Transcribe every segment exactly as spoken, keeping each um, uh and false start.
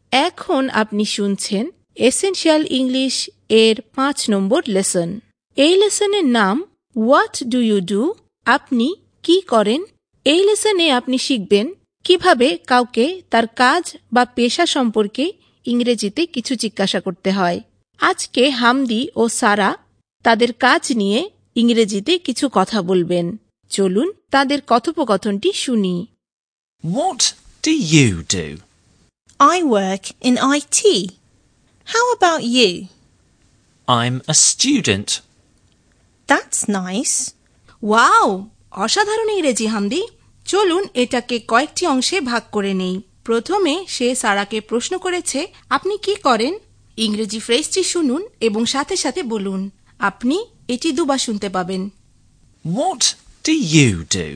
এখন আপনি শুনছেন এসেনশিয়াল ইংলিশ এর পাঁচ নম্বর লেসন। এই লেসনের নাম হোয়াট ডু ইউ ডু? আপনি কি করেন? এই লেসনে আপনি শিখবেন কিভাবে কাউকে তার কাজ বা পেশা সম্পর্কে ইংরেজিতে কিছু জিজ্ঞাসা করতে হয়। আজকে হামদি ও সারা তাদের কাজ নিয়ে ইংরেজিতে কিছু কথা বলবেন। চলুন তাদের কথোপকথনটি শুনি। What do you do? I work in I T. How about you? I'm a student. That's nice. Wow, অসাধারণ ইংরেজি হামদি। চলুন এটাকে কয়েকটি অংশে ভাগ করে নেই। প্রথমে সে সারাকে প্রশ্ন করেছে, আপনি কি করেন? ইংরেজি ফ্রেজটি শুনুন এবং সাথে সাথে বলুন। আপনি এটি দুবার শুনতে পাবেন। What do you do?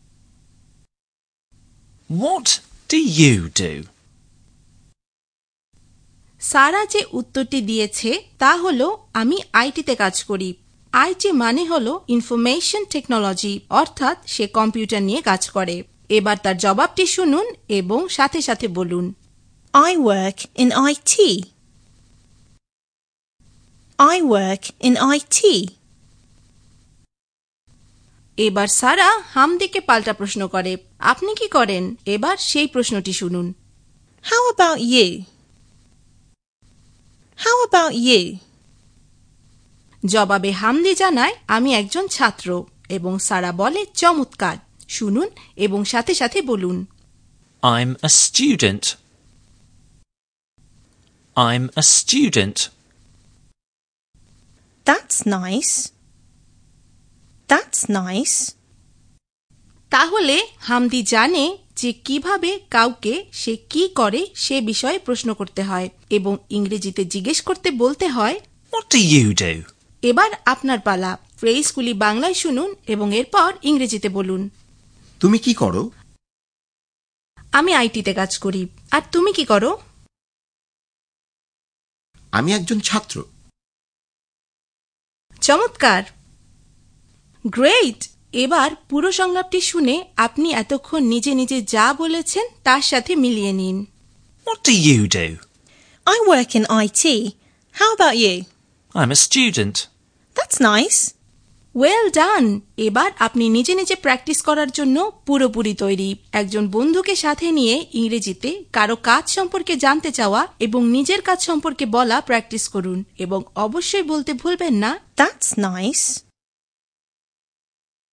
What do you do? সারা যে উত্তরটি দিয়েছে তা হলো, আমি আইটিতে কাজ করি। আইটি মানে হলো ইনফরমেশন টেকনোলজি, অর্থাৎ সে কম্পিউটার নিয়ে কাজ করে। এবার তার জবাবটি শুনুন এবং সাথে সাথে বলুন। I work in I T. I work in I T. এবার সারা হামদিকে পাল্টা প্রশ্ন করে, আপনি কি করেন? এবার সেই প্রশ্নটি শুনুন। How about you? How about you? জবাবে হামদি জানায়, আমি একজন ছাত্র, এবং সারা বলে, চমৎকার। শুনুন এবং সাথে সাথে বলুন। I'm a student. I'm a student. That's nice. That's nice. তাহলে হামদি জানে যে কিভাবে কাউকে সে কি করে সে বিষয়ে প্রশ্ন করতে হয় এবং ইংরেজিতে জিজ্ঞেস করতে বলতে হয়, What do you do? এবার আপনার পালা। ফ্রেজগুলি বাংলায় শুনুন এবং এরপর ইংরেজিতে বলুন। তুমি কি করো? আমি আইটিতে কাজ করি। আর তুমি কি করো? আমি একজন ছাত্র। চমৎকার, গ্রেট। এবার পুরো সংলাপটি শুনে আপনি এতক্ষণ নিজে নিজে যা বলেছেন তার সাথে মিলিয়ে নিন। What do you do? I work in I T. How about you? I'm a student. That's nice. Well done. এবার আপনি নিজে নিজে প্র্যাকটিস করার জন্য পুরোপুরি তৈরি। একজন বন্ধুকে সাথে নিয়ে ইংরেজিতে কারো কাজ সম্পর্কে জানতে চাওয়া এবং নিজের কাজ সম্পর্কে বলা প্র্যাকটিস করুন এবং অবশ্যই বলতে ভুলবেন না, That's nice.